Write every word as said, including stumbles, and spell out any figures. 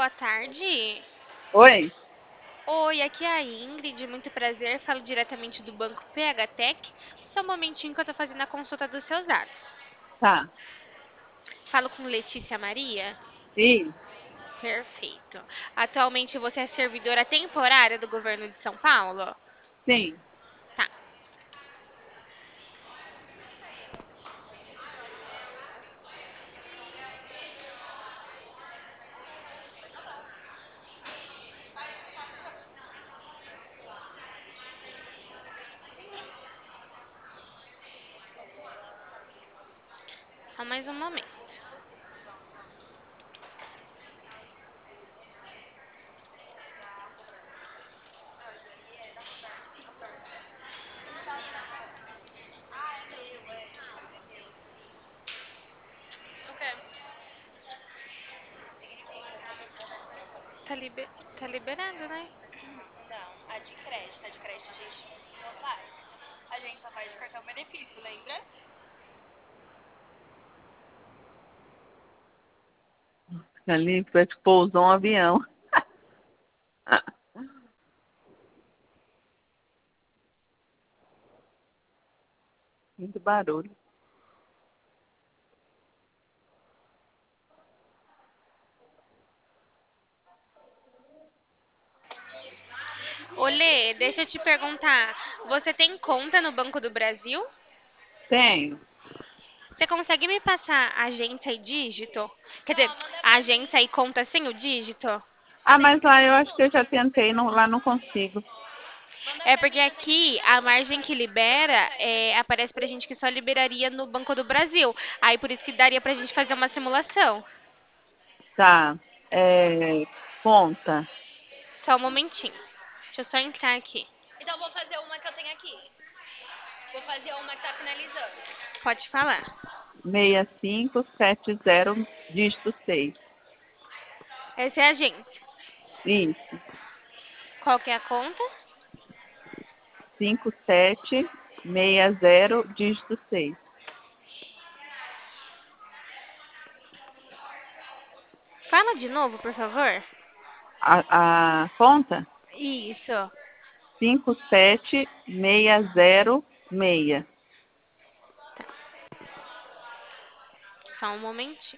boa tarde. Oi? Oi, aqui é a Ingrid, muito prazer. Falo diretamente do Banco P H Tech. Só um momentinho que eu tô fazendo a consulta dos seus dados. Tá. Falo com Letícia Maria? Isso. Perfeito. Atualmente você é servidora temporária do governo de São Paulo? Sim. Tá. Só mais um momento. Tá, liber... tá liberado, né? Ali parece que pousou um avião. Muito barulho. Olê, deixa eu te perguntar. Você tem conta no Banco do Brasil? Tenho. Você consegue me passar agência e dígito? Quer dizer, a agência e conta sem o dígito? Ah, mas lá eu acho que eu já tentei, não, lá não consigo. É porque aqui a margem que libera é, aparece pra gente que só liberaria no Banco do Brasil. Aí por isso que daria pra gente fazer uma simulação. Tá. É, conta. Só um momentinho. Deixa eu só entrar aqui. Pode falar. seis cinco sete zero, dígito seis. Essa é a agência. Isso. Qual que é a conta? cinco sete seis zero, dígito seis. Fala de novo, por favor. A, a conta? Isso. cinco sete seis zero seis. Só um momentinho.